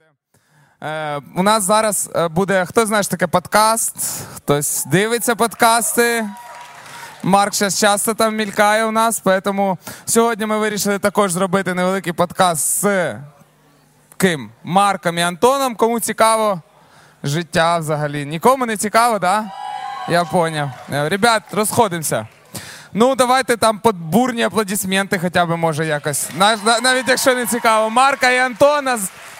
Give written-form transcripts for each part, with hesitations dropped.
У нас зараз буде, хто знає, що таке подкаст, хтось дивиться подкасти. Марк зараз часто там мількає у нас, тому сьогодні ми вирішили також зробити невеликий подкаст з ким? Марком і Антоном. Кому цікаво життя взагалі? Нікому не цікаво, так? Да? Я поняв. Ребят, розходимося. Ну, давайте там бурні аплодисменти хоча б, може, якось. Навіть якщо не цікаво. Марка і Антона.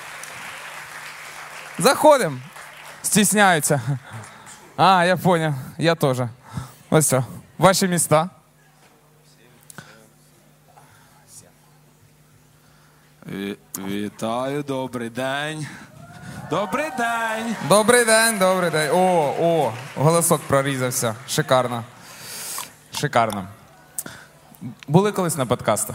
Заходимо. Стісняються. А, я поняв. Я теж. Ось все. Ваші міста. Вітаю, добрий день. Добрий день. Добрий день, добрий день. О, голосок прорізався. Шикарно. Шикарно. Були колись на подкастах?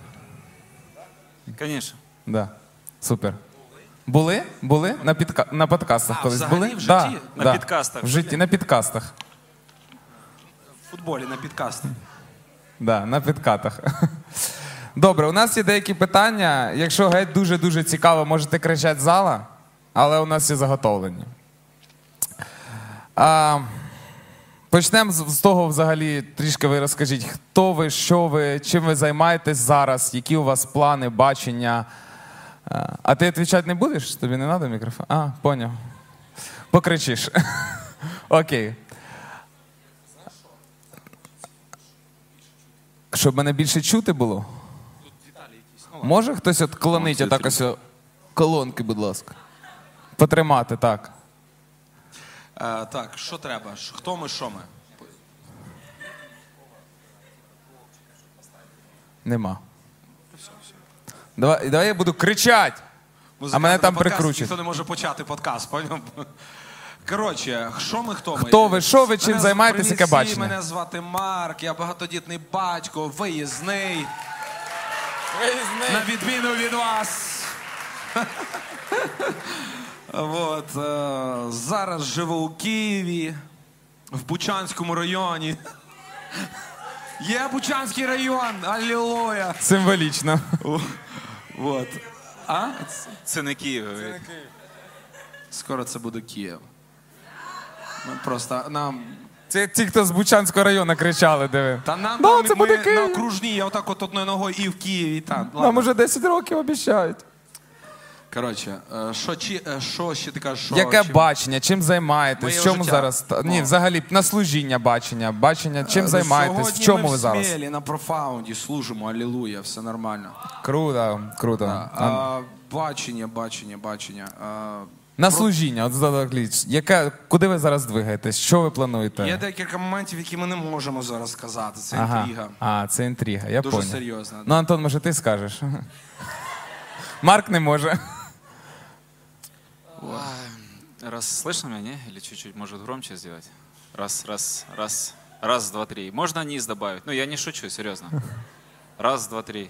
Звісно. Да. Супер. Були? Були? На подкастах колись були? В житті? Да. На підкастах? В житті, на підкастах. В футболі на підкастах. Да, на підкатах. Добре, у нас є деякі питання. Якщо геть дуже-дуже цікаво, можете кричати з зала, але у нас є заготовлені. Почнемо з того взагалі, трішки ви розкажіть, хто ви, що ви, чим ви займаєтесь зараз, які у вас плани, бачення. А ти відповідати не будеш? Тобі не треба мікрофон? А, поняв. Покричиш. Окей. Щоб мене більше чути було? Може хтось от клонить отак ось колонки, будь ласка? Потримати, так. Так, що треба? Хто ми, що ми? Нема. Давай я буду кричати, а мене там прикручать. Ніхто не може почати подкаст, поняв? Коротше, що ми, хто ми? Хто ви, що ви, чим займаєтесь, яке бачення? Мене звати Марк, я багатодітний батько, виїзний. На відміну від вас. От, зараз живу у Києві, в Бучанському районі. Є Бучанський район, алілуя. Символічно. От. А? Це не Київ. Скоро це буде Київ. Ми просто нам... Це ті, хто з Бучанського району кричали, диви. Та нам, Да, ми це буде Київ. на окружній, я отак от одною ногою і в Києві, і там. Нам уже 10 років обіцяють. Коротше, що ще ти кажеш? Яке бачення? Чим займаєтесь? Моє В чому життя. зараз? Ні, взагалі, на служіння бачення. Бачення, чим займаєтесь? В чому ви зараз? Сьогодні ми в Смілі, на профаунді, служимо, алілуя, все нормально. Круто, круто. Бачення. На служіння, от куди ви зараз двигаєтесь? Що ви плануєте? Є декілька моментів, які ми не можемо зараз сказати. Це інтрига. А, це інтрига, я Дуже понял. серйозно. Ну, Антон, може ти скажеш? Марк не може. Раз, слышно меня, не? Или чуть-чуть, может, громче сделать? Раз, два, три. Можно низ добавить? Ну, я не шучу, серьезно. Раз, два, три.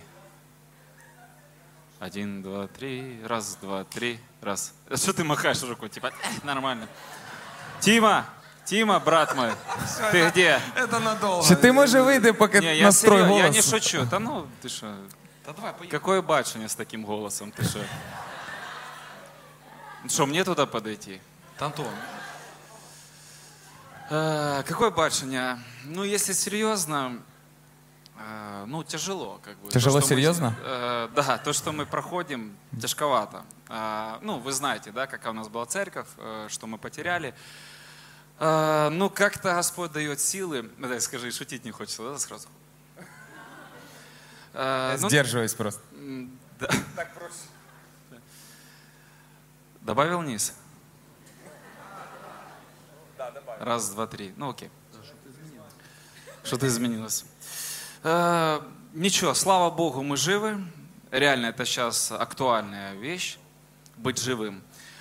1, 2, 3. Раз, два, три. Раз. Что ты махаешь рукой? Типа, нормально. Тима, брат мой, ты где? Це надовго. Чи ти, може, вийди, поки Не, я настрой серьезно, голос? я не шучу. Да ну, ты что? Та давай, поїхали. Какое бачення с таким голосом? Ты что? Что, мне туда подойти? Антон. Какое бачення? Ну, если серьезно, ну, тяжело. Как бы. Тяжело, То, что серьезно? Да, то, что мы проходим, тяжковато. Ну, вы знаете, да, какая у нас была церковь, что мы потеряли. Ну, как-то Господь дает силы. Дай, скажи, шутить не хочется, да, сразу? Сдерживаюсь просто. Да. Так проще. Добавил низ? Да, добавил. Раз, два, три. Ну, окей. Что-то изменилось. Ничего, слава Богу, мы живы. Реально, это сейчас актуальная вещь. Быть живым.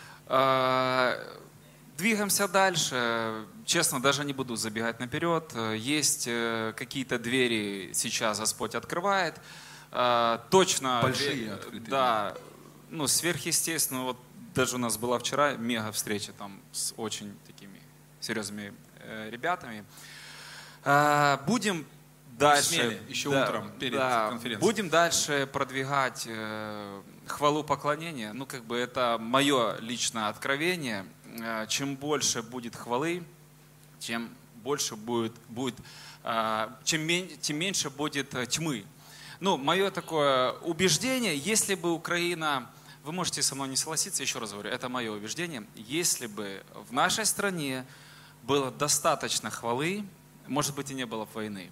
Двигаемся дальше. Честно, даже не буду забегать наперед. Есть какие-то двери сейчас Господь открывает. Точно. Большие открытые. Да. Ну, сверхъестественно. Вот даже у нас была вчера мега встреча там с очень такими серьезными ребятами. Будем дальше. Еще утром перед конференцией. Будем дальше продвигать хвалу, поклонение, ну, как бы это мое личное откровение. Чем больше будет хвалы, тем больше тем меньше будет тьмы. Ну, мое такое убеждение, если бы Украина, вы можете со мной не согласиться, еще раз говорю, это мое убеждение, если бы в нашей стране было достаточно хвалы, может быть, и не было бы войны.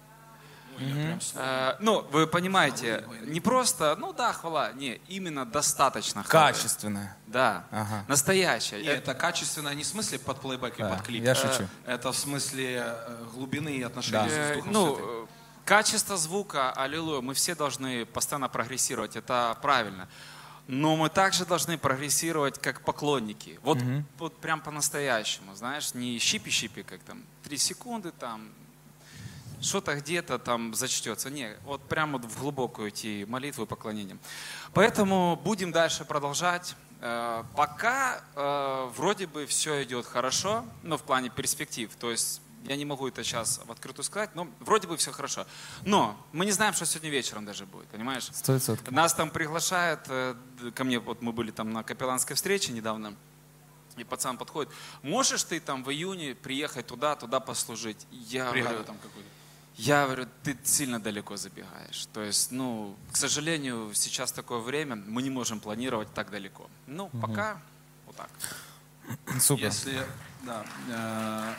Ну, вы понимаете, не просто, ну да, хвала, не, именно достаточно хвалы. Качественная. Да, Ага. настоящая. Это качественно не в смысле под плейбэк и под клип. Я шучу. Это в смысле глубины и отношений с Духом Святым. Ну, качество звука, аллилуйя, мы все должны постоянно прогрессировать, это правильно. Но мы также должны прогрессировать как поклонники. Вот, вот прям по-настоящему, знаешь, не щипи-щипи, как там 3 секунды, там что-то где-то там зачтется. Не, вот прямо в глубокую идти молитву и поклонение. Поэтому будем дальше продолжать. Пока вроде бы все идет хорошо, но в плане перспектив. То есть я не могу это сейчас в открытую сказать, но вроде бы все хорошо. Но мы не знаем, что сегодня вечером даже будет, понимаешь? 100%. Нас там приглашают, ко мне, вот мы были там на капелланской встрече недавно, и пацан подходит, можешь ты там в июне приехать туда послужить? Бригада там какой-то. Я говорю, ты сильно далеко забегаешь. То есть, ну, к сожалению, сейчас такое время, мы не можем планировать так далеко. Ну, пока вот так. Супер. Если, да,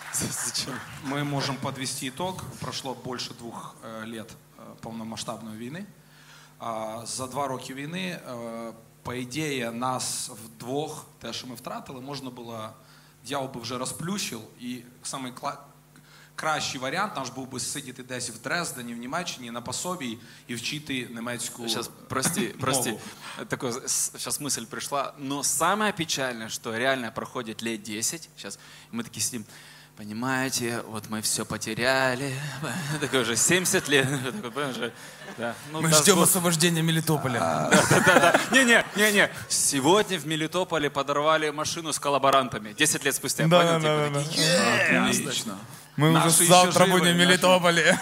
мы можем подвести итог. Прошло больше 2 лет повномасштабної війни. За 2 роки війни, по ідеї, нас вдвох, те, що ми втратили, можна було, дьявол би вже розплющив, і самий кращий варіант наш був би сидіти десь в Дрездені, в Німеччині, на пособі і вчити немецьку Сейчас, прости, такая сейчас мысль пришла, но самое печальное, что реально проходит лет 10, сейчас мы такие сидим, понимаете, вот мы все потеряли, такой уже 70 лет, да. Ну, Мы ждем освобождения Мелитополя. Да. Не. Сегодня в Мелитополе подорвали машину с коллаборантами. 10 лет спустя. Да. Отлично. Мы уже Наши завтра еще будем в живы, Мелитополе.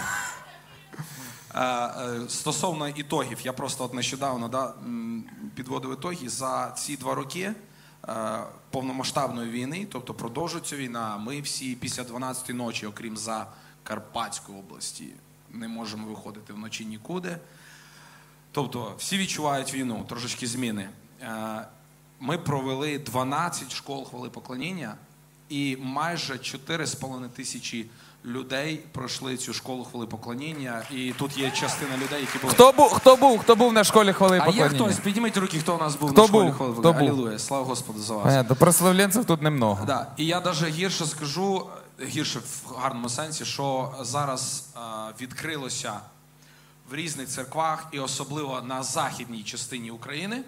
Стосовно ітогів, я просто от нещодавно підводив ітоги за ці 2 роки повномасштабної війни, тобто продовжується війна, ми всі після 12-ї ночі, окрім Закарпатської області, не можемо виходити вночі нікуди. Тобто всі відчувають війну, трошечки зміни. Ми провели 12 школ хвали поклоніння і майже 4,5 тисячі людей пройшли цю школу хвали поклоніння. І тут є частина людей, які були... Хто був на школі хвали А є поклоніння? хтось? Підніміть руки, хто у нас був Хто на школі був? хвали Хто поклоніння. був? Алілуя, слава Господу за вас. Понятно, прославленців тут немного. Да. І я навіть гірше скажу, гірше в гарному сенсі, що зараз відкрилося в різних церквах і особливо на західній частині України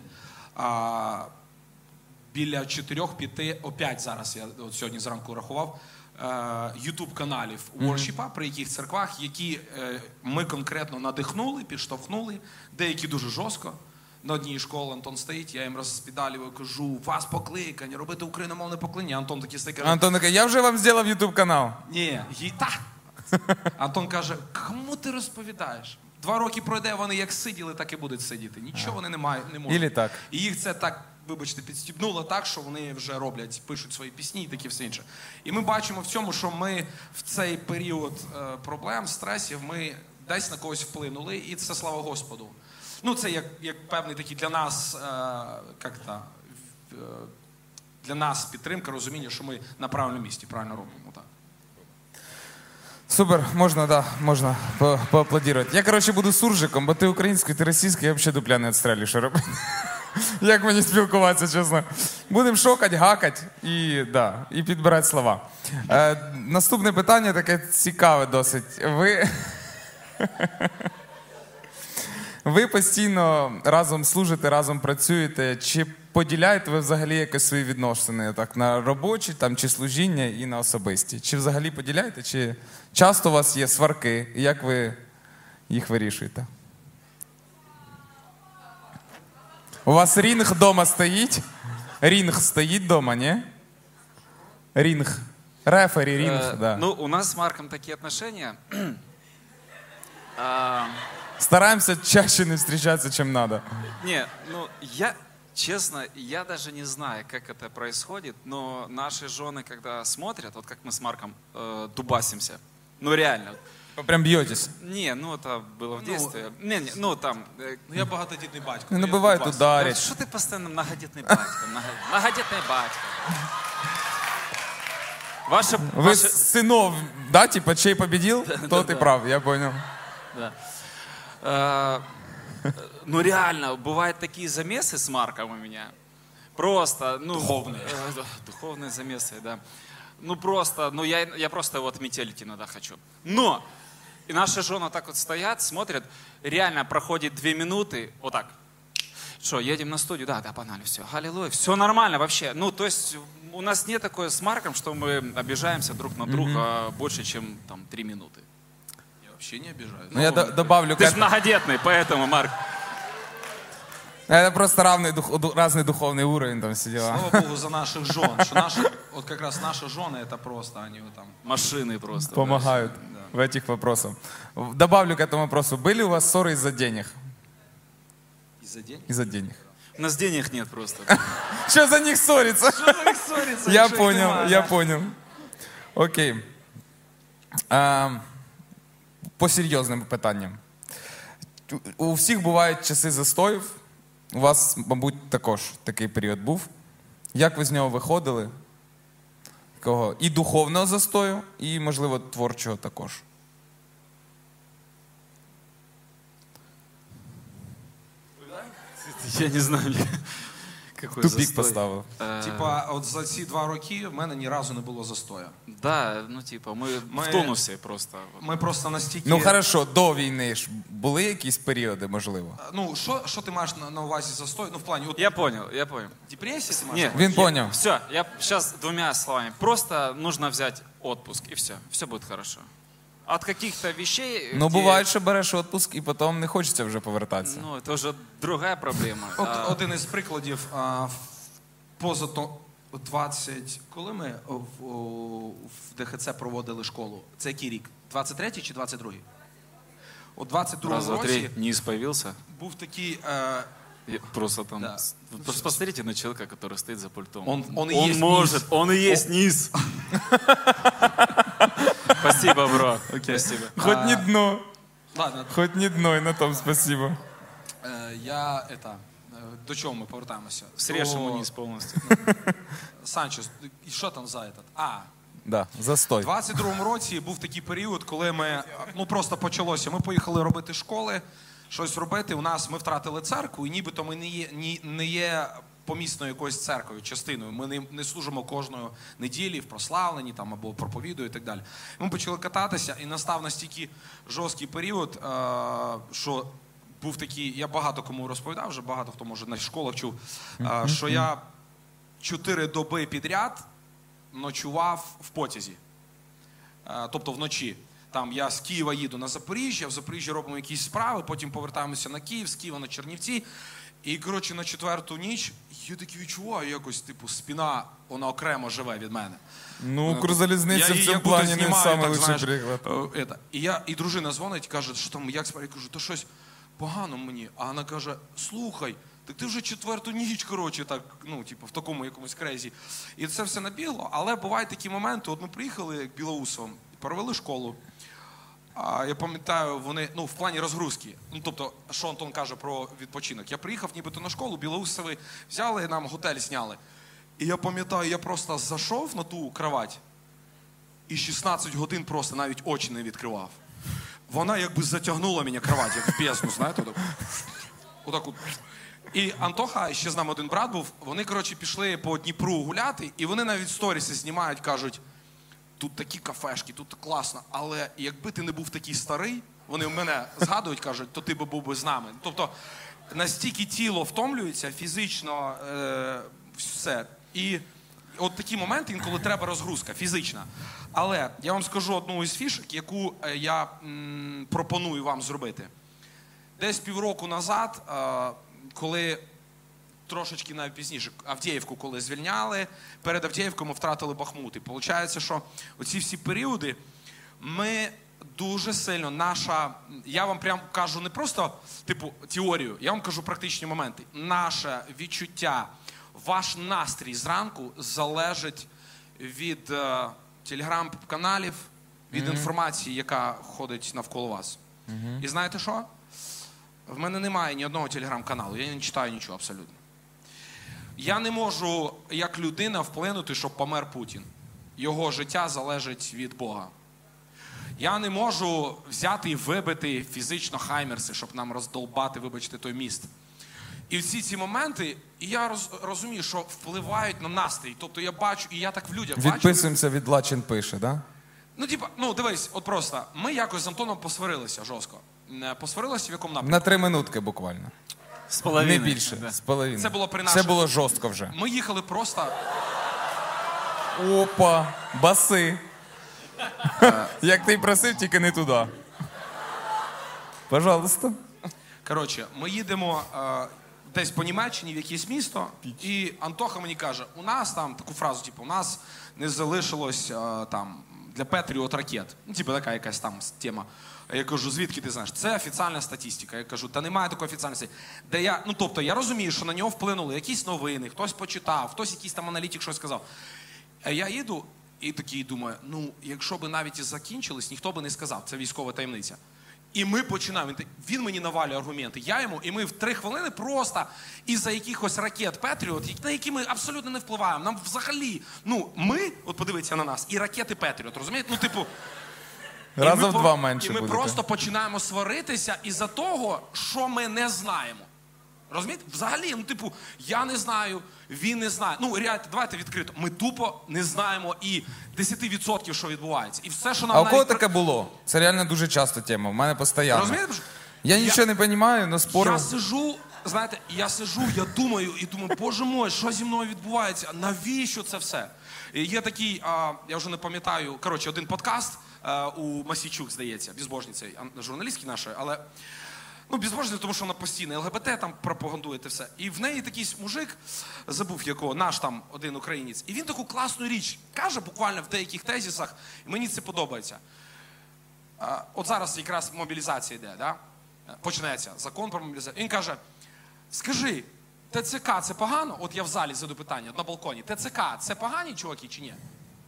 біля 4-5, опять зараз я от сьогодні зранку рахував, ютуб-каналів воршіпа, при яких церквах, які ми конкретно надихнули, підштовхнули, деякі дуже жорстко. На одній школі Антон стоїть, я їм розпідалюю, кажу, вас покликані, робити україномовне покликання. Антон такий стоїть, каже, Антон такий, я вже вам зробив ютуб канал. ні, так. Антон каже, кому ти розповідаєш? 2 роки пройде, вони як сиділи, так і будуть сидіти. Нічого вони не можуть. Ілі так. І їх це так, вибачте, підстібнуло так, що вони вже роблять, пишуть свої пісні і таке все інше. І ми бачимо в цьому, що ми в цей період проблем, стресів, ми десь на когось вплинули, і це слава Господу. Ну, це як певний такий для нас, для нас підтримка, розуміння, що ми на правильному місці, правильно робимо. Так. Супер, можна поаплодувати. Я, коротше, буду суржиком, бо ти українською, ти російською, я взагалі дупля не відстрелю, що робити. Як мені спілкуватися, чесно. Будемо шокати, гакати і підбирати слова. Наступне питання таке цікаве досить. Ви постійно разом служите, разом працюєте. Чи поділяєте ви взагалі якось свої відносини так, на робочі там, чи служіння і на особисті? Чи взагалі поділяєте? Чи часто у вас є сварки? І як ви їх вирішуєте? У вас рінг вдома стоїть? Рінг стоїть вдома, ні? Рінг. Рефері, рінг, да. Ну, у нас с Марком такие отношения. Стараємося чаще не зустрічатися, чим треба. Не, ну, честно, я даже не знаю, как это происходит, но наши жены, когда смотрят, вот как мы с Марком дубасимся, ну реально. Прям б'єтесь. Не, ну это было в детстве. Ну там... Ну я багатодітний батько. Ну, бувають, ударять. Что ты постоянно многодетный батько? Многодетный батько. Ви синов, да, типа, чей победил, тот и прав, я понял. Да. Ну реально, бывают такие замесы с Марком у меня. Просто, ну... Духовные. Духовные замесы, да. Ну просто, ну я просто его отметелить иногда хочу. Но! И наши жены так вот стоят, смотрят, реально проходит 2 минуты, вот так. Что, едем на студию? Да, погнали, все, аллилуйя, все нормально вообще. Ну, то есть у нас нет такое с Марком, что мы обижаемся друг на друга больше, чем там 3 минуты. Я вообще не обижаюсь. Ну, я добавлю... Ты же многодетный, поэтому, Марк. Это просто разный духовный уровень, там все дела. Слава Богу за наших жен. Что наши, вот как раз наши жены, это просто, они вот там... Машины просто. Помогают в этих вопросах. Добавлю к этому вопросу. Были у вас ссоры из-за денег? Из-за денег? Из-за денег. У нас денег нет просто. Что за них ссориться? Что за них ссориться? Я понял, я понял. Окей. По серйозним питанням. У всіх бувають часи застоїв. У вас, мабуть, також такий період був. Як ви з нього виходили? Такого і духовного застою, і, можливо, творчого також. Я не знаю, какой Тупик застой. поставив. Типа, от за ці 2 роки в мене ні разу не було застою. Да, ну типа, мы в тонусе просто. Ми просто настільки... Ну, хорошо, до війни ж були якісь періоди, можливо? Ну, що ти маєш на увазі застой? Ну, в плані, от Я понял. депресія ти маєш? Нет, Він понял. Все, я сейчас 2 словами. Просто нужно взять отпуск, и все. Все будет хорошо. От каких-то вещей... Ну, где- буває, що береш відпуск і потім не хочеться вже повертатися. Ну, это уже другая проблема. От один із прикладів, поза 20... Коли ми в ДХЦ проводили школу? Це який рік? 23-й чи 22-й? У 22-му Раз, два, три, році низ появился. був такий... Просто там... Да. Просто посмотрите на человека, который стоит за пультом. Он и есть может, низ. он и есть низ. Спасибо, бро. Спасибо. Хоч не дно. Ладно, Хоч не дно, і на тому спасибо. до чого ми повертаємося? Срежь ему низ полностью. Санчес, і що там за этот? Да, застой. У 22-му році був такий період, коли ми, ну просто почалося. Ми поїхали робити школи, щось робити. Ми втратили церкву, і нібито ми не є помісною якоюсь церквою, частиною. Ми не служимо кожної неділі в прославленні там, або проповідую і так далі. Ми почали кататися, і настав настільки жорсткий період, що був такий, я багато кому розповідав, вже багато хто, може, на школах чув, що я 4 доби підряд ночував в потязі. Тобто вночі. Там я з Києва їду на Запоріжжя, в Запоріжжі робимо якісь справи, потім повертаємося на Київ, з Києва на Чернівці. І, коротше, на 4-ту ніч я таки відчуваю якось, типу, спина, вона окремо живе від мене. Ну, Укрзалізниця в цьому плані не найкращий приклад. І дружина дзвонить, каже, що там, як справді? Я кажу, то щось погано мені. А вона каже, слухай, так ти вже 4-ту ніч, коротше, так, ну, типу, в такому якомусь крезі. І це все набігло, але бувають такі моменти, от ми приїхали, як Білоусовом, провели школу. Я пам'ятаю, вони, ну, в плані розгрузки. Ну, тобто, що Антон каже про відпочинок. Я приїхав нібито на школу, Білоусови взяли, нам готель зняли. І я пам'ятаю, я просто зайшов на ту кровать і 16 годин просто навіть очі не відкривав. Вона якби затягнула мене кровать, як в бездну, знаєте, отак от. І Антоха, ще з нами один брат був, вони, коротше, пішли по Дніпру гуляти, і вони навіть сторіси знімають, кажуть, тут такі кафешки, тут класно, але якби ти не був такий старий, вони в мене згадують, кажуть, то ти би був би з нами. Тобто настільки тіло втомлюється, фізично все. І от такі моменти, інколи треба розгрузка, фізична. Але я вам скажу одну із фішок, яку я пропоную вам зробити. Десь півроку назад, коли трошечки навіть пізніше, Авдіївку коли звільняли, перед Авдіївкою ми втратили Бахмут. І виходить, що оці всі періоди ми дуже сильно наша, я вам прям кажу не просто типу теорію, я вам кажу практичні моменти. Наше відчуття, ваш настрій зранку залежить від телеграм-каналів, від інформації, яка ходить навколо вас. І знаєте що? В мене немає ні одного телеграм-каналу, я не читаю нічого абсолютно. Я не можу, як людина, вплинути, щоб помер Путін. Його життя залежить від Бога. Я не можу взяти і вибити фізично хаймерси, щоб нам роздолбати, вибачте, той міст. І всі ці моменти, і я розумію, що впливають на настрій. Тобто я бачу, і я так в людях бачу. Відписуємося від Лачин пише, да? Ну, дивись, от просто, ми якось з Антоном посварилися жорстко. Посварилися в якому напрямку? На 3 минутки буквально. З половиною. Не більше, Да. з половиною. Це було при Це було жорстко вже. Ми їхали просто... Опа, баси. Як ти й просив, тільки не туди. Пожалуйста. Коротше, ми їдемо десь по Німеччині в якесь місто, і Антоха мені каже, у нас там, таку фразу, типу, у нас не залишилось там для Петріот ракет. Ну, типу, така якась там тема. Я кажу, звідки ти знаєш? Це офіційна статистика. Я кажу, та немає такої офіційної статистики. Тобто, я розумію, що на нього вплинули якісь новини, хтось почитав, хтось якийсь там аналітик щось сказав. А я їду і такий думаю, ну, якщо б навіть і закінчились, ніхто би не сказав, це військова таємниця. І ми починаємо, він мені навалює аргументи, я йому, і ми в 3 хвилини просто із-за якихось ракет Петріот, на які ми абсолютно не впливаємо. Нам взагалі, ми, от подивіться на нас, і ракети Петріот, розумієте? Ну, типу... Разом в 2 менше будете. І ми будете. просто починаємо сваритися із-за того, що ми не знаємо. Розумієте? Взагалі, ну, типу, я не знаю, він не знає. Ну, реально, давайте відкрито. Ми тупо не знаємо і 10%, що відбувається. І все, що нам А у кого навіть... таке було? Це реально дуже часто тема. В мене постійно. Розумієте? Я нічого не розумію, але спорю. Я сижу, знаєте, я думаю, боже мой, що зі мною відбувається? Навіщо це все? І є такий, я вже не пам'ятаю, коротше, один подкаст у Масійчук, здається, безбожниця, журналістки нашої, але... Ну, безбожниця, тому що вона постійно ЛГБТ там пропагандує те все. І в неї такий мужик, забув якого, наш там один українець, і він таку класну річ каже буквально в деяких тезисах, і мені це подобається. От зараз якраз мобілізація йде, да? Почнеться закон про мобілізацію. Він каже, скажи, ТЦК це погано? От я в залі заду питання, на балконі. ТЦК це погані чуваки чи ні?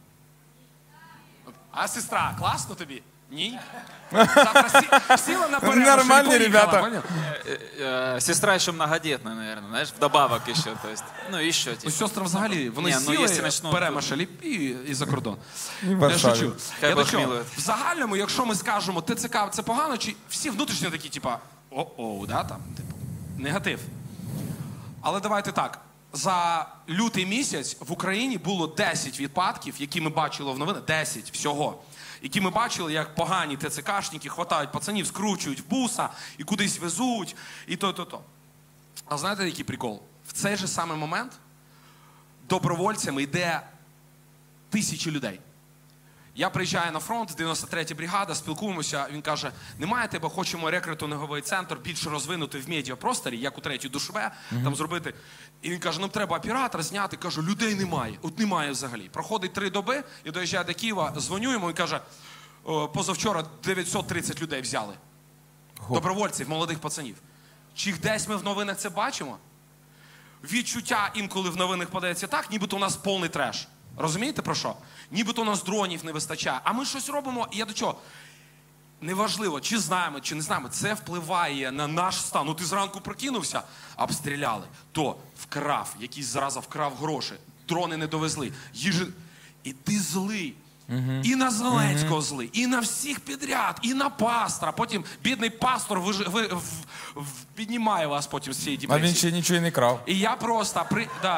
А сестра, класно тобі? Ні. Завтра сіла на перерву, Нормальні ребята. Сестра ще многодетна, наверное, знаєш, вдобавок ще, то есть, ну, і що. У сестри взагалі, вони сіли, перемашали і за кордон. Я шучу. В загальному, якщо ми скажемо, ТЦК це погано, чи всі внутрішньо такі, типа, да, там, типу, негатив. Але давайте так, за лютий місяць в Україні було 10 випадків, які ми бачили в новинах, 10 всього. Які ми бачили, як погані ТЦКшники хватають пацанів, скручують в буса і кудись везуть, і то. А знаєте, який прикол? В цей же самий момент добровольцями йде 1000 людей. Я приїжджаю на фронт, 93-я бригада, спілкуємося, він каже, немає тебе, хочемо рекрутинговий центр більше розвинути в медіапросторі, як у 3-й душове, там зробити. І він каже, нам треба оператор зняти, кажу, людей немає, от немає взагалі. Проходить 3 доби, я доїжджаю до Києва, дзвоню йому і каже, позавчора 930 людей взяли. Добровольців, молодих пацанів. Чи десь ми в новинах це бачимо? Відчуття інколи в новинах подається так, нібито у нас повний треш. Розумієте про що? Нібито у нас дронів не вистачає. А ми щось робимо, і я до чого? Неважливо, чи знаємо, чи не знаємо, це впливає на наш стан. Ну ти зранку прокинувся, обстріляли, то вкрав, якийсь зараза вкрав гроші, дрони не довезли, їжі... І ти злий. І на Зеленського злий, і на всіх підряд, і на пастора. Потім бідний пастор піднімає вас потім з цієї депресії. А він ще нічого і не крав. І я просто...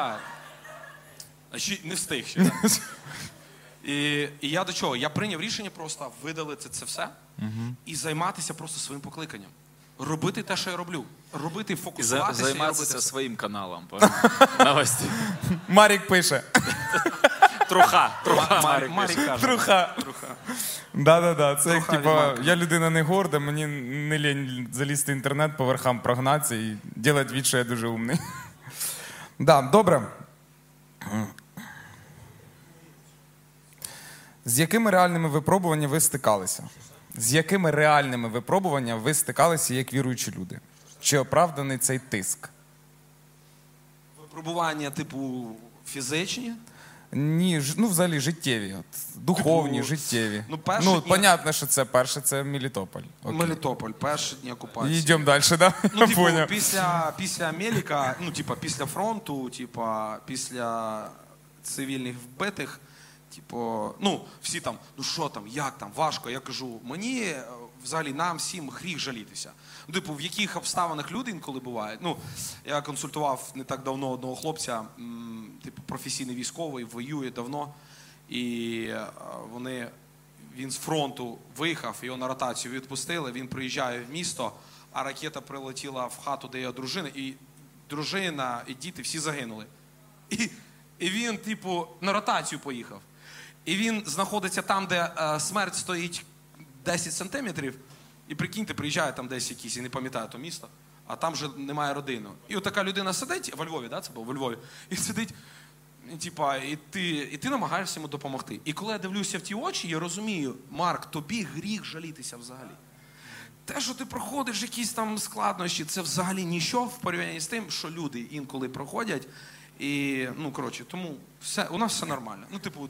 Ще не встиг ще. Да. І я до чого? Я прийняв рішення просто видалити це все і займатися просто своїм покликанням. Робити те, що я роблю. Робити, фокусуватися. Займатися своїм каналом. Новості. Марік пише. Труха. Марік каже. Труха. Да. Це як, типа, я людина не горда, мені не лінь залізти в інтернет, по верхам прогнатися і робити від, що я дуже умний. Да, добре. З якими реальними випробуваннями ви стикалися? З якими реальними випробуваннями ви стикалися як віруючі люди? Чи оправданий цей тиск? Випробування, типу, фізичні. Ні, взагалі життєві, духовні, життєві. Понятно, що це перше, це Мелітополь. Окей. Мелітополь, перші дні окупації. Йдемо далі, да? Поняв. Після Меліка, після фронту, після цивільних вбитих, всі там, що там, як там, важко. Я кажу, мені, взагалі, нам всім гріх жалітися. В яких обставинах люди інколи бувають. Я консультував не так давно одного хлопця, професійний військовий, воює давно, і він з фронту виїхав, його на ротацію відпустили, він приїжджає в місто, а ракета прилетіла в хату, де є дружина, і дружина, і діти всі загинули. І він, на ротацію поїхав. І він знаходиться там, де смерть стоїть 10 сантиметрів, і прикиньте, приїжджає там десь якийсь, я не пам'ятаю то місто, а там вже немає родини. І от така людина сидить, во Львові, да, це було, во Львові, і сидить, і ти намагаєшся йому допомогти. І коли я дивлюся в ті очі, я розумію, Марк, тобі гріх жалітися взагалі. Те, що ти проходиш якісь там складнощі, це взагалі ніщо в порівнянні з тим, що люди інколи проходять. І, тому у нас все нормально.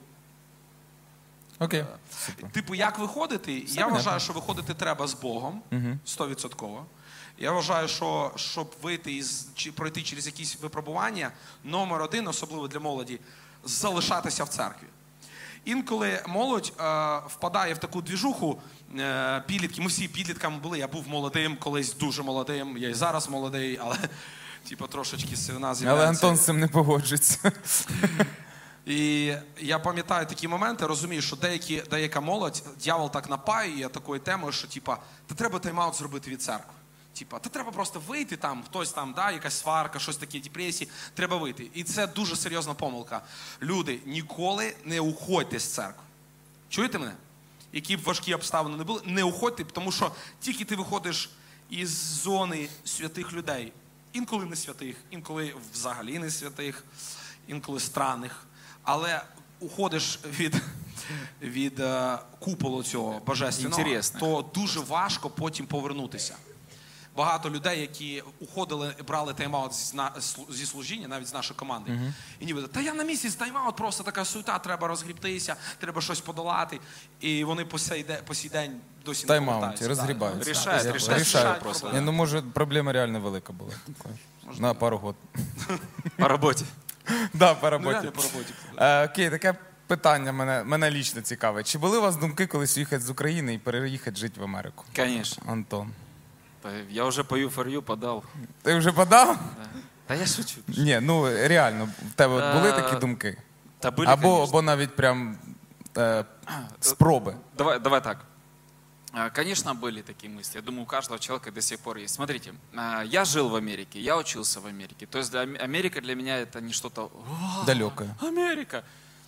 Окей. Як виходити? Я вважаю, що виходити треба з Богом, 100%. Я вважаю, що щоб вийти пройти через якісь випробування, номер один, особливо для молоді, залишатися в церкві. Інколи молодь впадає в таку двіжуху, підлітки, ми всі підлітками були, я був молодим, колись дуже молодим, я і зараз молодий, але трошечки сивина з'являється. Але Антон з цим не погоджується. І я пам'ятаю такі моменти, розумію, що деяка молодь, дьявол так напаює такою темою, що та треба тайм-аут зробити від церкви. Та треба просто вийти там, хтось там, якась сварка, щось таке, депресії, треба вийти. І це дуже серйозна помилка. Люди, ніколи не уходьте з церкви. Чуєте мене? Які б важкі обставини не були, не уходьте, тому що тільки ти виходиш із зони святих людей, інколи не святих, інколи взагалі не святих, інколи странних, але уходиш від куполу цього божественного, то дуже важко потім повернутися. Багато людей, які уходили, брали тайм-аут зі служіння, навіть з нашої команди. І ніби, та я на місяць тайм-аут, просто така суета, треба розгрібтися, треба щось подолати. І вони по сей день досі не повертаються. Розгрібаються. Рішають просто. Може, проблема реально велика була. На пару год. По роботі. Да, по роботі. Реально по роботі. Окей, таке питання мене лічно цікаве. Чи були у вас думки колись їхати з України і переїхати жити в Америку? Конечно. Антон. Я вже по U4U подав. Ти вже подав? Да. Та я шучу. Ні, реально, в тебе були такі думки? Та були, або навіть прям спроби? Давай так. Конечно, были такие мысли. Я думаю, у каждого человека до сих пор есть. Смотрите, я жил в Америке, я учился в Америке. То есть Америка для меня это не что-то... Далекое. Америка!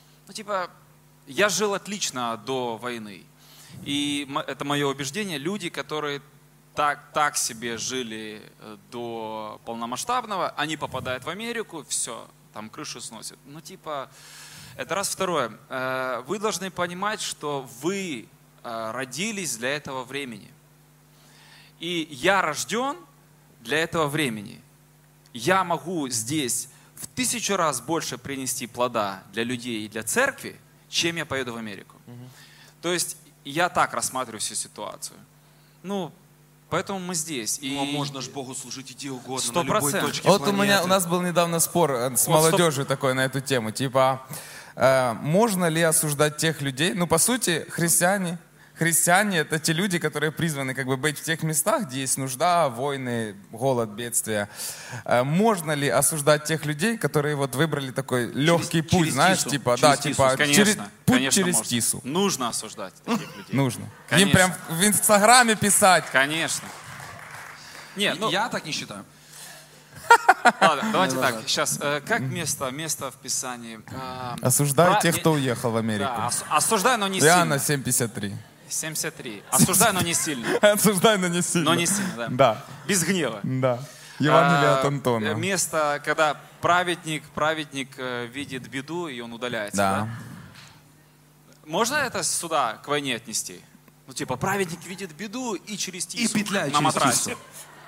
Я жил отлично до войны. И это мое убеждение. Люди, которые так себе жили до полномасштабного, они попадают в Америку, все, там крышу сносят. Это раз. Второе. Вы должны понимать, что вы родились для этого времени. И я рожден для этого времени. Я могу здесь в 1000 раз больше принести плода для людей и для церкви, чем я поеду в Америку. То есть я так рассматриваю всю ситуацию. Поэтому мы здесь. Можно же Богу служить где угодно, 100%. на любой точке планеты. У нас был недавно спор с молодежью такой на эту тему. Можно ли осуждать тех людей? По сути, христиане это те люди, которые призваны быть в тех местах, где есть нужда, войны, голод, бедствия. Можно ли осуждать тех людей, которые выбрали такой легкий путь, Конечно, через можно. Тису? Нужно осуждать таких людей. Нужно. Конечно. Им прям в Инстаграме писать. Конечно. Я так не считаю. Ладно, давайте так. Сейчас, как место в Писании? Осуждаю тех, кто уехал в Америку. Да, осуждай, но не сильно. Иоанна 7:53. 7:53. Осуждай, но не сильно. Осуждай, но не сильно. Но не сильно, да. Да. Без гнева. Да. Евангелие от Антона. Место, когда праведник видит беду, и он удаляется. Да. Можно это сюда, к войне отнести? Ну, типа, праведник видит беду и через И тису петляет на через матрасе. тису.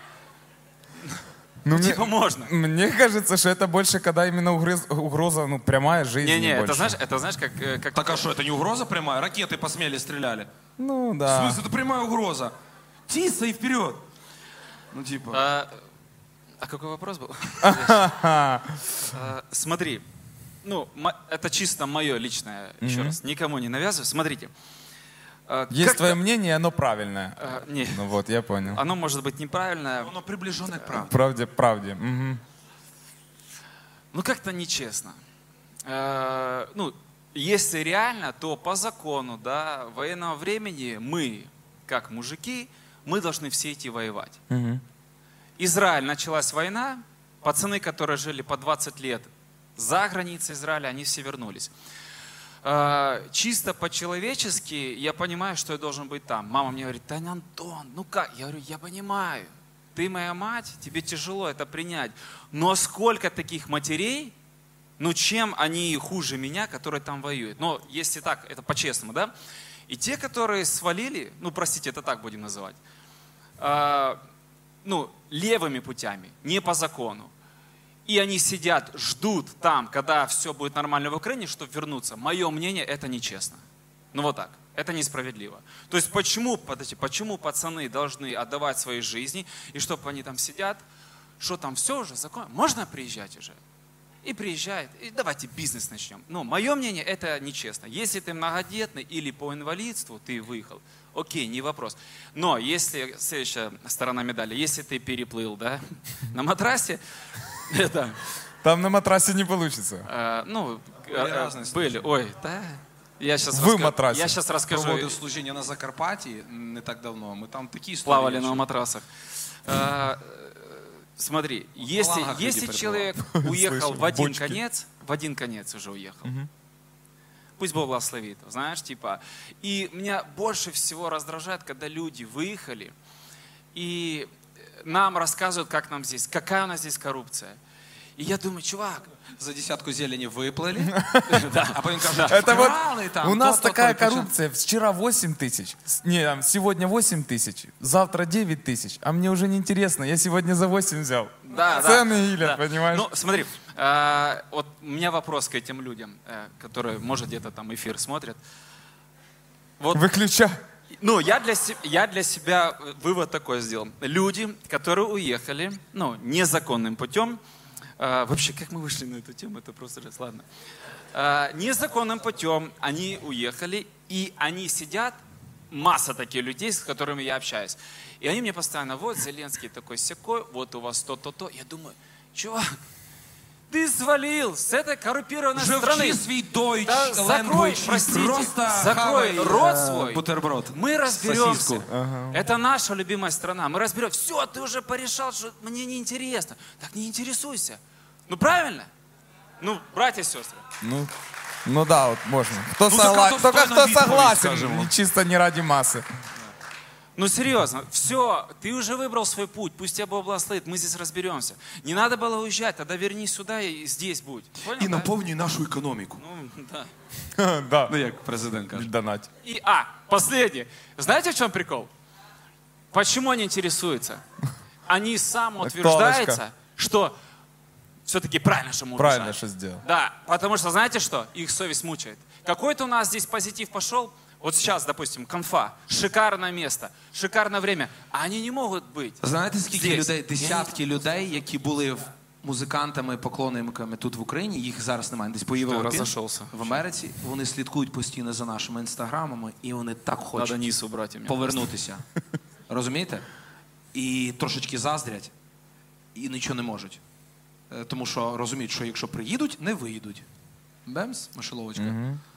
Ну, мне, Типа, можно. мне кажется, что это больше, когда именно угроза, ну, прямая жизнь. Не-не, больше. это знаешь, как... Так а что, это не угроза прямая? Ракеты посмели, стреляли. Ну, В да. смысле, это прямая угроза. Тиса и вперед. Ну, типа... А какой вопрос был? Смотри, ну, это чисто мое личное, еще раз, никому не навязываю. Смотрите. Есть твое мнение, оно правильное. Не, Ну вот, я понял. оно может быть неправильное, Оно приближенное к правде. Правде. Мгм. ну как-то нечестно. Ну, если реально, то по закону, да, военного времени мы, как мужики, мы должны все идти воевать. Мгм. Израиль, началась война, пацаны, которые жили по 20 лет за границей Израиля, они все вернулись. Чисто по-человечески я понимаю, что я должен быть там. Мама мне говорит: да, Антон, ну как? Я говорю: я понимаю, ты моя мать, тебе тяжело это принять. Но сколько таких матерей, ну чем они хуже меня, которые там воюют? Но если так, это по-честному, да? И те, которые свалили, ну простите, это так будем называть, ну, левыми путями, не по закону. И они сидят, ждут там, когда все будет нормально в Украине, чтобы вернуться. Мое мнение, это нечестно. Ну вот так. Это несправедливо. То есть почему пацаны должны отдавать свои жизни, и чтобы они там сидят, что там все уже законно? Можно приезжать уже? И приезжает, и давайте бизнес начнем. Но мое мнение, это нечестно. Если ты многодетный или по инвалидству ты выехал, окей, не вопрос. Но если, следующая сторона медали, если ты переплыл, да, на матрасе, это... Там на матрасе не получится. Были, ой, да. Я сейчас матрасе. Я сейчас расскажу. Проводив служіння на Закарпатті не так давно. Ми там такі історії. Плавали на матрасах. Смотри, если человек уехал в один конец уже уехал, пусть Бог благословит, знаешь, типа. И меня больше всего раздражает, когда люди выехали, и нам рассказывают, как нам здесь, какая у нас здесь коррупция. И я думаю: чувак, За десятку зелені виплили, да, а потім кажуть: Это вот вкрали там. у нас то-то, такая то-то». коррупция. Вчера 8 тысяч, сегодня 8 тысяч, завтра 9 тысяч. А мне уже не интересно, я сегодня за 8 взял. Да, Цены да, гилят, да. понимаешь? Ну, смотри, вот у меня вопрос к этим людям, которые, может, где-то там эфир смотрят. Вот, Выключай. ну, я для себя вывод такой сделал. Люди, которые уехали, ну, незаконным путем, вообще, как мы вышли на эту тему, это просто жесть, ладно. Незаконным путем они уехали, и они сидят, масса таких людей, с которыми я общаюсь. И они мне постоянно: вот Зеленский такой-сякой, вот у вас то-то-то. Я думаю: чувак, ты свалил с этой коррумпированной Вже страны. вчи свій Deutsch, Да, закрой, language, простите, і просто закрой хавай, рот свой. бутерброд. Мы разберемся. Сосиску. Это наша любимая страна. Мы разберем. Все, ты уже порешал, что мне не интересно. Так не интересуйся. Ну правильно? Ну, братья и сестры. Ну да, вот можно. Кто Ну, согласен, так только кто кто на відповідь, согласен, скажемо. чисто не ради массы. Ну серьезно, все, ты уже выбрал свой путь, пусть тебя Бог благословит, мы здесь разберемся. Не надо было уезжать, тогда вернись сюда и здесь будь. Понял, І да? наповнюй нашу економіку. Ну, да. Да, Ну, як президент каже. донать. И, последнее. Знаете, в чем прикол? Почему они интересуются? Они самоутверждаются, что все-таки правильно, что мы уезжаем. Правильно, что сделал. Да, потому что, знаете что? Их совесть мучает. Какой-то у нас здесь позитив пошел. Вот сейчас, допустим, конфа. Шикарное место, шикарное время. А они не могут быть. Знаєте, скільки здесь. людей, десятки людей, які були музикантами, поклонниками тут в Україні, їх зараз немає, десь по Європі, розійшовся. в Америці, вони слідкують постійно за нашими інстаграмами, і вони так Надо хочуть низ убрать. повернутися. Розумієте? І трошечки заздрять, і нічого не можуть. Тому що розуміють, що якщо приїдуть, не виїдуть. Бемс, мишеловочка.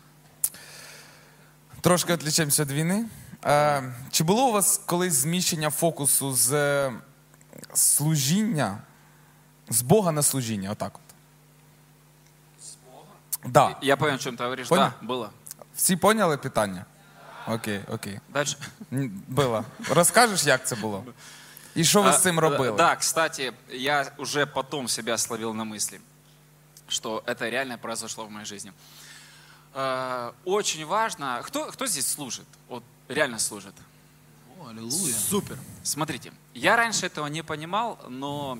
Трошки відлічаємося від війни. Чи було у вас колись зміщення фокусу з служіння, з Бога на служіння? Отак от. З Бога? Да. Я понял, о чем ты говоришь. Понял? Да, было. Всі поняли питання? Окей. Дальше. Було. Розкажеш, як це було? І що ви з цим робили? Да, кстати, я уже потом себя словил на мысли, что это реально произошло в моей жизни. Очень важно. Кто здесь служит? Вот реально служат. О, аллилуйя. Супер. Смотрите, я раньше этого не понимал, но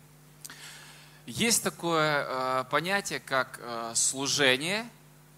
есть такое понятие, как служение,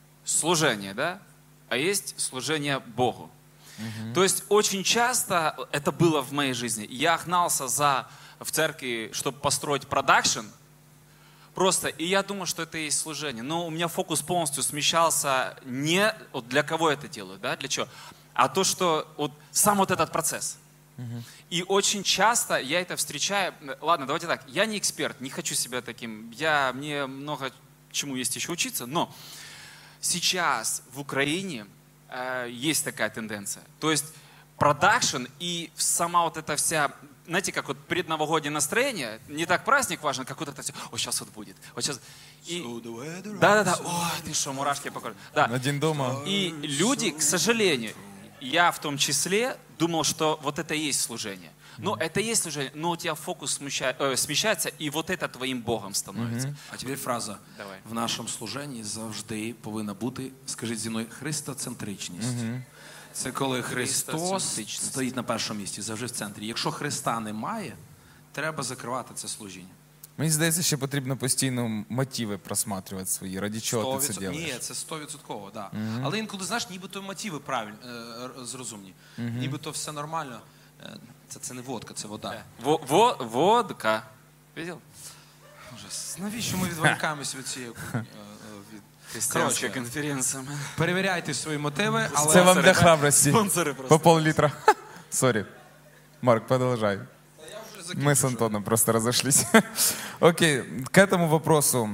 да, а есть служение Богу. То есть очень часто это было в моей жизни. Я гнался в церкви, чтобы построить продакшн, просто, и я думал, что это и есть служение. Но у меня фокус полностью смещался не вот для кого это делаю, да, для чего, а то, что вот сам вот этот процесс. И очень часто я это встречаю. Ладно, давайте так, я не эксперт, не хочу себя таким, мне много чему есть еще учиться, но сейчас в Украине есть такая тенденция. То есть продакшн и сама вот эта вся, знаете, как вот предновогоднее настроение, не так праздник важен, как вот это все, сейчас вот будет, вот сейчас. И, да, ой, ты что, мурашки по коже. Да. Один дома. И люди, к сожалению, я в том числе думал, что вот это и есть служение. Но это и есть служение, но у тебя фокус смещается, і вот это твоїм Богом становиться. А тепер фраза. Давай. В нашому служенні завжди повинна бути, скажіть зі мною, христоцентричність. Це коли Христос стоїть на першому місці, завжди в центрі. Якщо Христа немає, треба закривати це служіння. Мені здається, що потрібно постійно мотиви просматривати свої, ради чого ти це робиш. Ні, це 100%, да. Але інколи, знаєш, нібито мотиви правильні, зрозумні. Нібито все нормально. Це не водка, це вода. Водка. Видел? Навіщо ми відволікаємося від цієї Християнська конференція. Перевіряйте свої мотиви, але... Це вам для храбрості. Спонсори просто. По пол-літра. Сорі. Марк, продолжай. Мы с Антоном просто разошлись. Окей, к этому вопросу.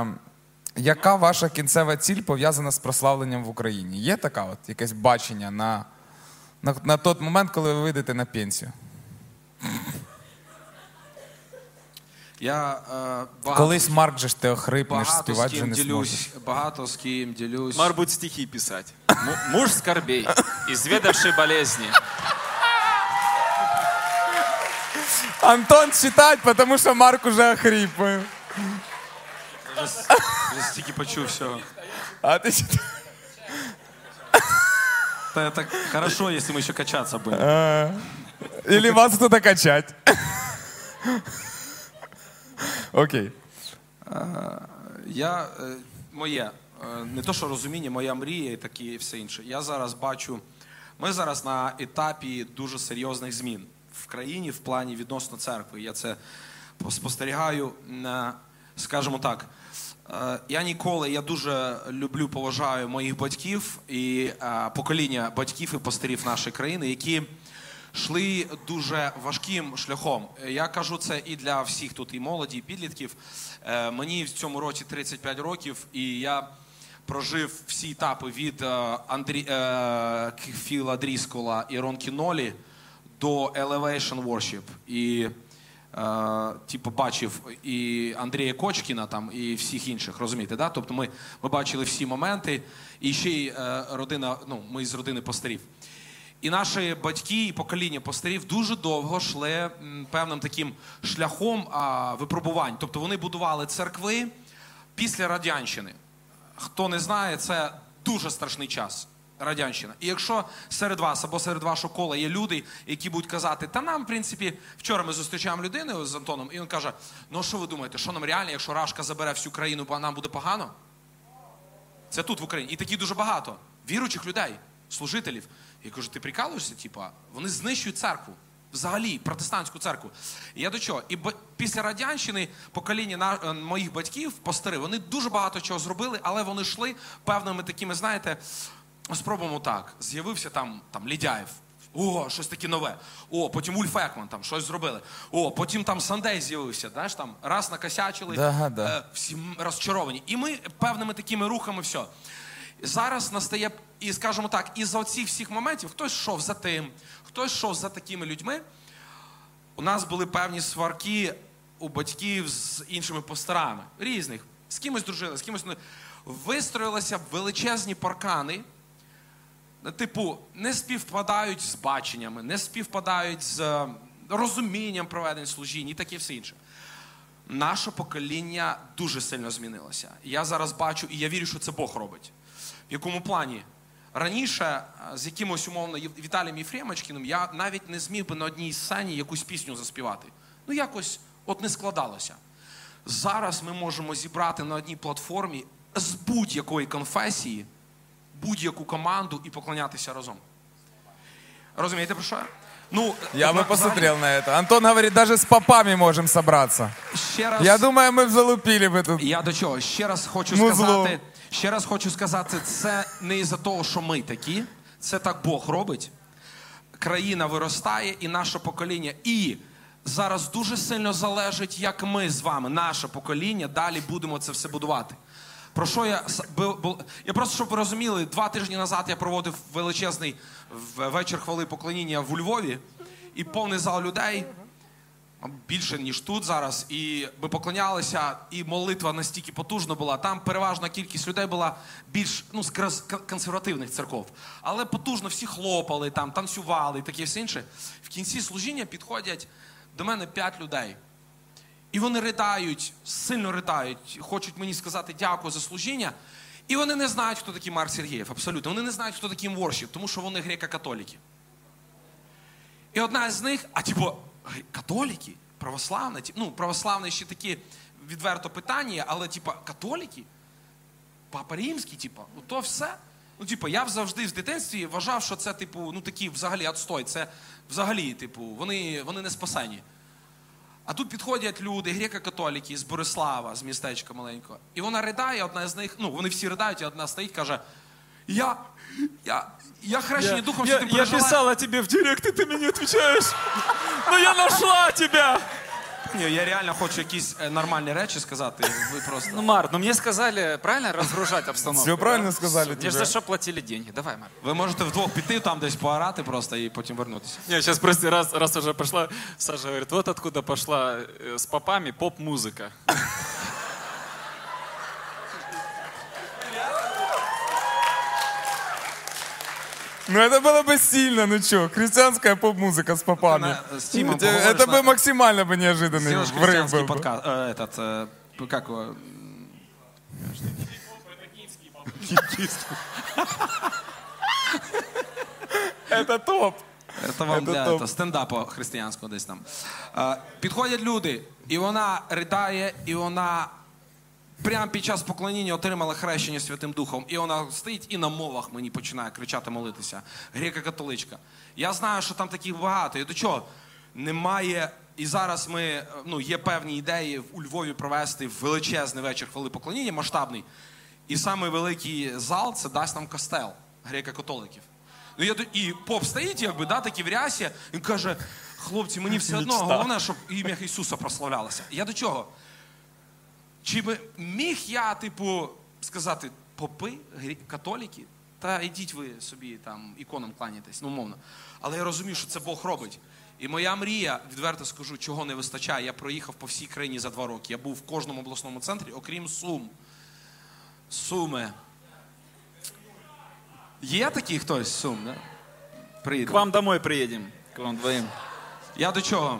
Яка ваша кінцева ціль пов'язана з прославленням в Україні? Є така от якесь бачення на той момент, коли ви вийдете на пенсію? Колись Марк же ж ти охрипнеш, співати же не зможеш. Багато з ким ділюсь. Марк будет стихи писать. Муж скорбей, изведавший болезни. Антон читать, потому что Марк уже охрип. Вже стільки почув всього. А ти читаєш? Так хорошо, если мы еще качаться будем. Или вас кто-то качать. Окей. Моє, не то що розуміння, моя мрія і таке і все інше. Я зараз бачу, ми зараз на етапі дуже серйозних змін в країні в плані відносно церкви. Я це спостерігаю, скажімо так. Я дуже люблю, поважаю моїх батьків і покоління батьків і пастирів нашої країни, які йшли дуже важким шляхом. Я кажу це і для всіх тут, і молоді, і підлітків. Мені в цьому році 35 років, і я прожив всі етапи від Філа Дріскола і Ронкі Нолі до Elevation Worship. І бачив і Андрія Кочкіна там, і всіх інших, розумієте, да? Тобто ми бачили всі моменти, і ще й родина, ми з родини пастирів. І наші батьки і покоління пастирів дуже довго йшли певним таким шляхом випробувань. Тобто вони будували церкви після Радянщини. Хто не знає, це дуже страшний час. Радянщина. І якщо серед вас або серед вашого кола є люди, які будуть казати, та нам, в принципі, вчора ми зустрічаємо людину з Антоном, і він каже, ну що ви думаєте, що нам реально, якщо Рашка забере всю країну, нам буде погано? Це тут в Україні. І такі дуже багато віруючих людей, служителів. Я кажу, ти прикалуєшся? Вони знищують церкву. Взагалі, протестантську церкву. І я до чого? І після Радянщини покоління моїх батьків, пастири, вони дуже багато чого зробили, але вони йшли певними такими, знаєте, спробуємо так. З'явився там Лідяєв. О, щось таке нове. О, потім Ульф Екман там щось зробили. О, потім там Сандей з'явився. Знаєш, там раз накосячили, всі розчаровані. І ми певними такими рухами все. Зараз настає, і скажімо так, із-за цих всіх моментів, хтось йшов за тим, хтось йшов за такими людьми. У нас були певні сварки у батьків з іншими пасторами. Різних. З кимось дружили, з кимось не. Вистроїлися величезні паркани, не співпадають з баченнями, не співпадають з розумінням проведення служінь і таке все інше. Наше покоління дуже сильно змінилося. Я зараз бачу, і я вірю, що це Бог робить. В якому плані? Раніше з якимось умовно Віталієм Єфремочкіним я навіть не зміг би на одній сцені якусь пісню заспівати. Ну якось от не складалося. Зараз ми можемо зібрати на одній платформі з будь-якої конфесії будь-яку команду і поклонятися разом. Розумієте, про що я? Ну, Я бы посмотрел на это. Антон говорит, даже с попами можем собраться. Ще раз, Я думаю, мы б залупили бы тут. я до чого? Ще раз хочу сказати, це не із-за того, що ми такі. Це так Бог робить. Країна виростає і наше покоління. І зараз дуже сильно залежить, як ми з вами, наше покоління, далі будемо це все будувати. Про що я просто, щоб ви розуміли, 2 тижні назад я проводив величезний вечір хвали поклоніння в Львові, і повний зал людей, більше ніж тут зараз, і ми поклонялися, і молитва настільки потужна була. Там переважна кількість людей була більш з консервативних церков. Але потужно всі хлопали, там, танцювали і таке все інше. В кінці служіння підходять до мене 5 людей. І вони ридають, сильно ридають, хочуть мені сказати дякую за служіння. І вони не знають, хто такий Марк Сергієв, абсолютно. Вони не знають, хто такий Воршіп, тому що вони греко-католики. І одна з них, католики? Православні? Православні ще такі відверто питання, але, католики? Папа Римський, то все? Я завжди в дитинстві вважав, що це, такий взагалі отстой. Це взагалі, вони не спасені. А тут підходять люди, греко-католики з Борислава, з містечка маленького. І вона ридає, одна з них, вони всі ридають, і одна стоїть, каже, я хрещення Духом Святим пережила. Я писала тебе в директ, и ты мне не отвечаешь. Но я нашла тебя. Ні, я реально хочу якісь нормальні речі сказати. Ви просто... Ну, Марк, мне сказали правильно разгружать обстановку. Все правильно сказали Мне же тебе. за что платили деньги. Давай, Марк. Ви можете вдвох піти, там десь поорати просто і потім вернутися. Не, сейчас просто раз уже пошла, Саша говорит, вот откуда пошла с попами поп-музыка. Ну это было бы сильно, ну чё, христианская поп-музыка с попами. С Тимом Это бы максимально бы неожиданный Сделаешь врыв христианский был бы. подкаст. Как его? Это топ. Це вам Це для топ. стендапу християнського десь там. Підходять люди, і вона ридає, і вона прямо під час поклоніння отримала хрещення Святим Духом. І вона стоїть і на мовах мені починає кричати, молитися. Греко-католичка. Я знаю, що там таких багато. І до чого? Немає... І зараз є певні ідеї у Львові провести величезний вечір хвали поклоніння, масштабний. І самий великий зал – це дасть нам костел греко-католиків. І поп стоїть, такий в рясі, він каже, хлопці, мені все одно, головне, щоб ім'я Ісуса прославлялося. Я до чого? Чи міг я, сказати, попи, католики, та йдіть ви собі там іконам кланяйтесь, умовно. Але я розумію, що це Бог робить. І моя мрія, відверто скажу, чого не вистачає. Я проїхав по всій країні за 2 роки. Я був в кожному обласному центрі, окрім Сум. Суми. Є такий хтось з Сум, да? Приїде. К вам домой приедем, к вам двоим. Я до чого?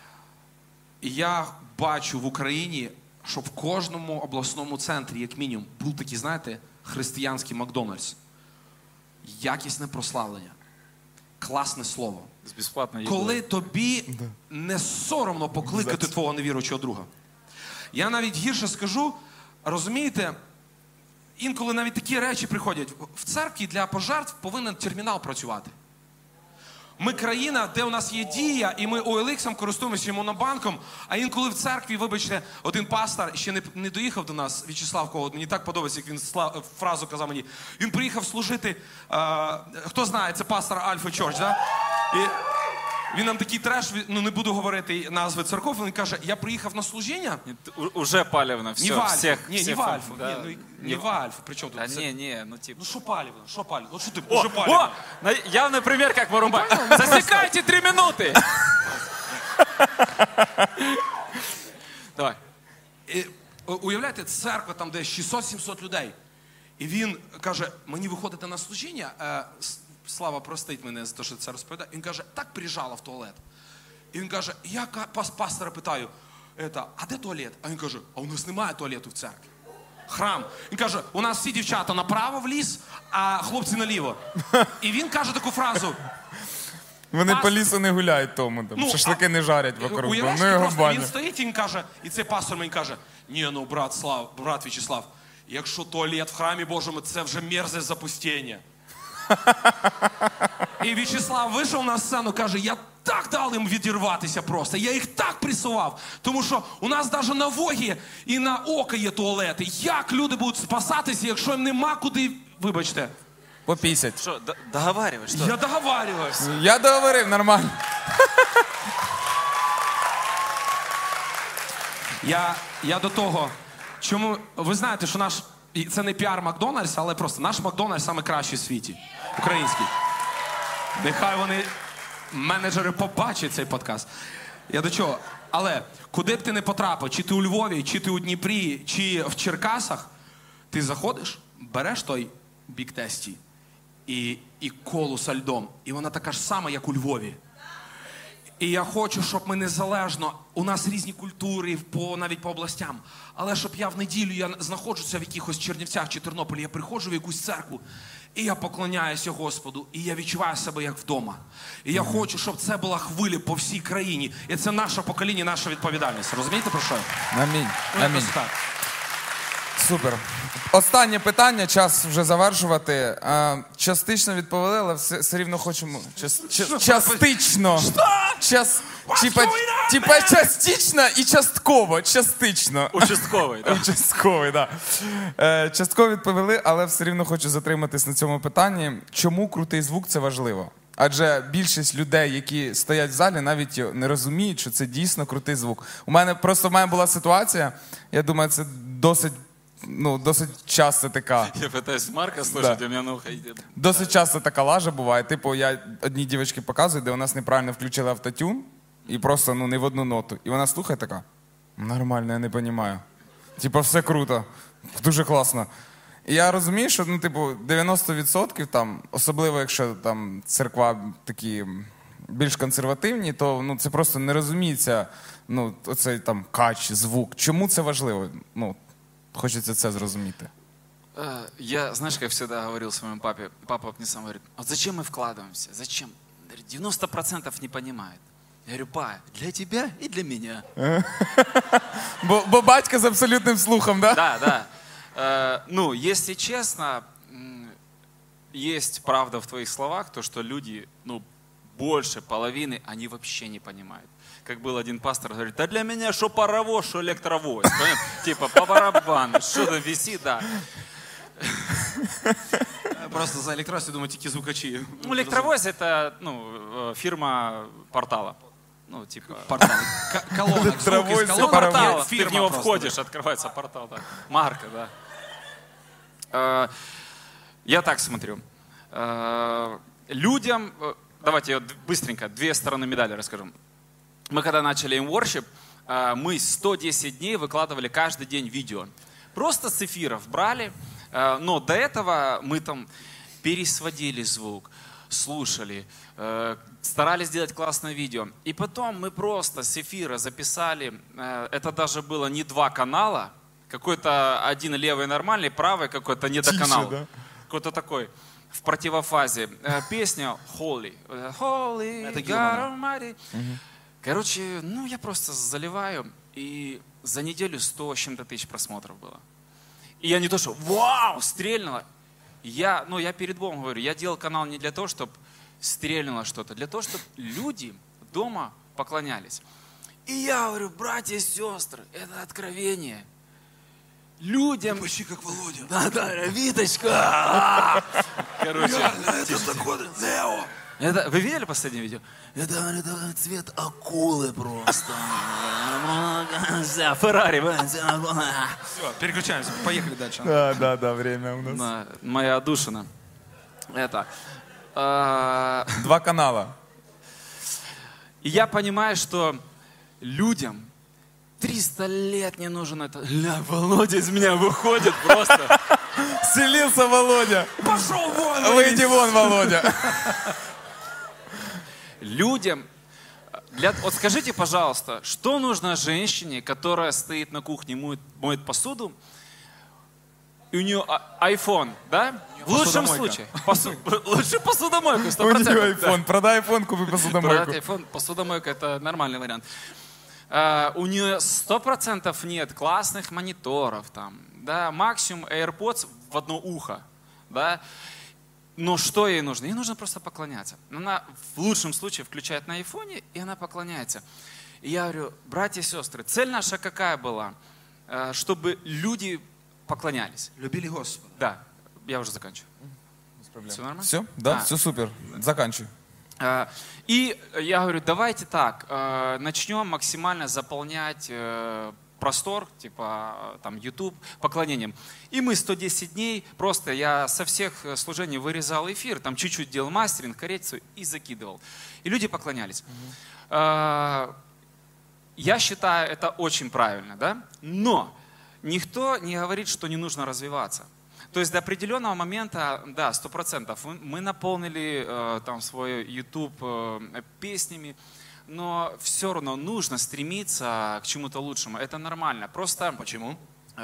Я бачу в Україні, що в кожному обласному центрі, як мінімум, був такий, знаєте, християнський Макдональдс. Якісне прославлення. Класне слово. С бесплатной едой. Коли тобі не соромно покликати твого невіруючого друга. Я навіть гірше скажу, розумієте, інколи навіть такі речі приходять. В церкві для пожертв повинен термінал працювати. Ми країна, де у нас є Дія, і ми OLX користуємося Монобанком, а інколи в церкві, вибачте, один пастор ще не доїхав до нас, В'ячеслав Когут, мені так подобається, як він фразу казав мені. Він приїхав служити, хто знає, це пастор Альфа Чорч, да? І він нам такий треш, не буду говорити назви церков, він каже, я приїхав на служіння. Уже палевно, все, Не в Альфу, всех. не в Альфу, не в Альфу, при чому тут? Да це? ну типа. Ну що палівно, що палівно? От що ти, О, вже палівно? явный пример, как вырубать. Засекайте 3 минуты. Давай. І, уявляєте, церква там, де 600-700 людей. І він каже, мені виходити на служіння, Слава простить мене за те, що це розповідає. Він каже, так приїжджала в туалет. І він каже, я пастора питаю, а де туалет? А він каже, а у нас немає туалету в церкві. храм. Він каже, у нас всі дівчата направо в ліс, а хлопці наліво. І він каже таку фразу. Вони по лісу не гуляють тому, там, шашлики не жарять вокруг. Уявляєш, Ну, його просто баню. він стоїть і він каже, і цей пастор мені каже, ні, ну, брат В'ячеслав, якщо туалет в храмі Божому, це вже мерзость запустіння. І В'ячеслав вийшов на сцену, каже, я так дав їм відірватися просто, я їх так пресував, тому що у нас навіть на Вогі і на Око є туалети. Як люди будуть спасатися, якщо їм нема куди, вибачте. Попісять. Что, договаривай, что? Я договарювався. Я договорив, нормально. Я до того, чому, ви знаєте, що наш, і це не піар Макдональдс, але просто наш Макдональдс найкращий в світі, український. Нехай вони, менеджери, побачать цей подкаст. Я до чого? Але куди б ти не потрапив, чи ти у Львові, чи ти у Дніпрі, чи в Черкасах, ти заходиш, береш той Big Tasty і колу со льдом, і вона така ж сама, як у Львові. І я хочу, щоб ми незалежно, у нас різні культури, навіть по областям, але щоб я в неділю, я знаходжуся в якихось Чернівцях чи Тернополі, я приходжу в якусь церкву, і я поклоняюся Господу, і я відчуваю себе як вдома. І я хочу, щоб це була хвиля по всій країні. І це наше покоління, наша відповідальність. Розумієте, про що? Амінь. Амінь. Ось так. Супер. Останнє питання, час вже завершувати. Частично відповіли, але все рівно хочемо... Частично. Типа частично і частково. Частично. Участковый, да? Участковий, так. Частково відповіли, але все рівно хочу затриматись на цьому питанні. Чому крутий звук – це важливо? Адже більшість людей, які стоять в залі, навіть не розуміють, що це дійсно крутий звук. У мене була ситуація, я думаю, це досить часто така. Я пытаюсь Марка слушать, у меня на ухо идет. Досить часто така лажа буває. Типу, я одній дівчинці показую, де у нас неправильно включили автотюн, і просто не в одну ноту. І вона слухає така, нормально, я не розумію. Типу, все круто, дуже класно. І я розумію, що 90% там, особливо якщо там церква такі більш консервативні, то це просто не розуміється оцей там кач, звук. Чому це важливо? Хочеться це зрозуміти. Я, знаешь, как всегда говорил своему папе, папа мне сам говорит, а зачем мы вкладываемся? Зачем? 90% не понимает. Я говорю, па, для тебя и для меня. Бо батько з абсолютним слухом, да? Да. Если честно, есть правда в твоих словах, то, что люди, больше половины, они вообще не понимают. Как был один пастор, говорит, да для меня что паровоз, что электровоз. Типа по барабану, что там висит, да. Просто за електрося, думаю, тільки звукачі. Электровоз это, фирма портала. Портал. Колонок, звук из колонок. Портал, ты Фирма в него просто. входишь, открывается портал, да. Марка, да. Я так смотрю. Людям, давайте я быстренько, две стороны медали расскажу. Мы когда начали InWorship, мы 110 дней выкладывали каждый день видео. Просто с эфиров брали, но до этого мы там пересводили звук, слушали, старались сделать классное видео. И потом мы просто с эфира записали, это даже было не 2 канала, какой-то один левый нормальный, правый какой-то недоканал. Да? Какой-то такой в противофазе. Песня Holy. Holy, Это God Almighty. Короче, я просто заливаю, и за неделю 100 с чем-то тысяч просмотров было. И я не то, что вау, стрельнуло. Я перед Богом говорю, я делал канал не для того, чтобы стрельнуло что-то, для того, чтобы люди дома поклонялись. И я говорю, братья и сестры, это откровение. Людям... Почти как Володя. Да, Виточка. Короче, Это такой Нео. вы видели последнее видео? Это цвет акулы просто. Феррари. Все, переключаемся, поехали дальше. Да, время у нас. Моя отдушина. 2 канала. И я понимаю, что людям 300 лет не нужен это. Володя из меня выходит просто. Селился Володя. Пошел вон! Выйди вон, Володя. Людям... Вот скажите, пожалуйста, что нужно женщине, которая стоит на кухне, моет посуду, и у нее iPhone, да? В лучшем случае. Лучше посудомойку, У 100%. нее iPhone. Продай iPhone, купи посудомойку. Продать iPhone, посудомойка — это нормальный вариант. У нее 100% нет классных мониторов, там, да, максимум AirPods в одно ухо, да. Но что ей нужно? Ей нужно просто поклоняться. Она в лучшем случае включает на айфоне, и она поклоняется. И я говорю, братья и сестры, цель наша какая была? Чтобы люди поклонялись. Любили Господа. Да, я уже заканчиваю. Все нормально? Все? Да, все супер. Заканчивай. И я говорю, давайте так, начнем максимально заполнять простор, типа там YouTube, поклонением. И мы 110 дней, просто я со всех служений вырезал эфир, там чуть-чуть делал мастеринг, коррекцию и закидывал. И люди поклонялись. Я считаю, это очень правильно, да? Но никто не говорит, что не нужно развиваться. То есть до определенного момента, да, 100%, мы наполнили там свой YouTube песнями, но все равно нужно стремиться к чему-то лучшему. Это нормально. Просто... Почему?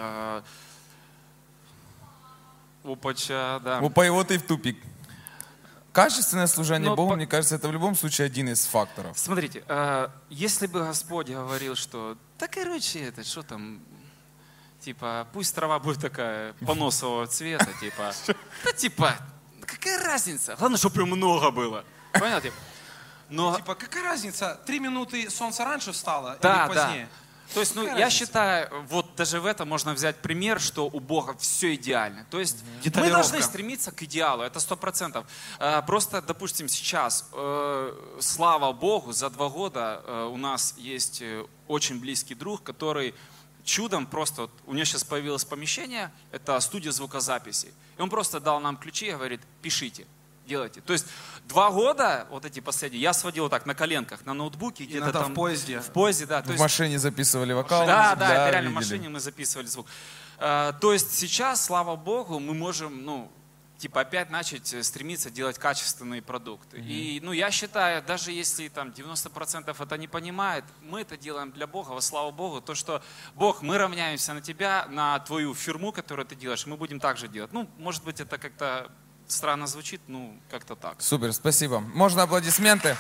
Опача, да. Опа, и вот и в тупик. Качественное служение Но Богу, мне кажется, это в любом случае один из факторов. Смотрите, если бы Господь говорил, что, да, короче, это что там, типа, пусть трава будет такая поносового цвета, типа, да, типа, какая разница? Главное, чтобы прям много было. Понял, типа? Но, Типа, какая разница, 3 минуты солнце раньше встало да, или да. позднее? То есть, ну, Какая я разница? считаю, вот даже в этом можно взять пример, что у Бога все идеально. То есть мы Деталировка. должны стремиться к идеалу, это 100%. Просто, допустим, сейчас, слава Богу, за 2 года у нас есть очень близкий друг, который чудом просто, вот, у него сейчас появилось помещение, это студия звукозаписи. И он просто дал нам ключи и говорит, пишите. Делайте. То есть 2 года, вот эти последние, я сводил вот так на коленках, на ноутбуке, где-то Иногда там... в поезде. В поезде, да. То В есть, машине записывали вокал. да, это реально в видели. машине мы записывали звук. То есть сейчас, слава Богу, мы можем, ну, типа опять начать стремиться делать качественный продукт. И, ну, я считаю, даже если там 90% это не понимает, мы это делаем для Бога, во славу Богу, то, что Бог, мы равняемся на тебя, на твою фирму, которую ты делаешь, мы будем так же делать. Ну, может быть, это как-то странно звучит, ну, как-то так. Супер, спасибо. Можно аплодисменты?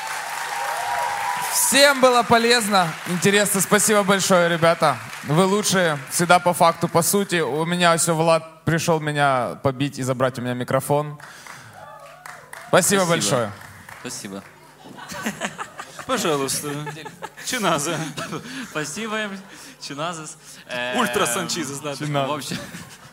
Всем было полезно, интересно. Спасибо большое, ребята. Вы лучшие, всегда по факту, по сути. У меня все, Влад пришел меня побить и забрать у меня микрофон. Спасибо большое. Спасибо. Пожалуйста. Чиназа. Спасибо им, Чиназис. Ультра Санчизес, да. В общем,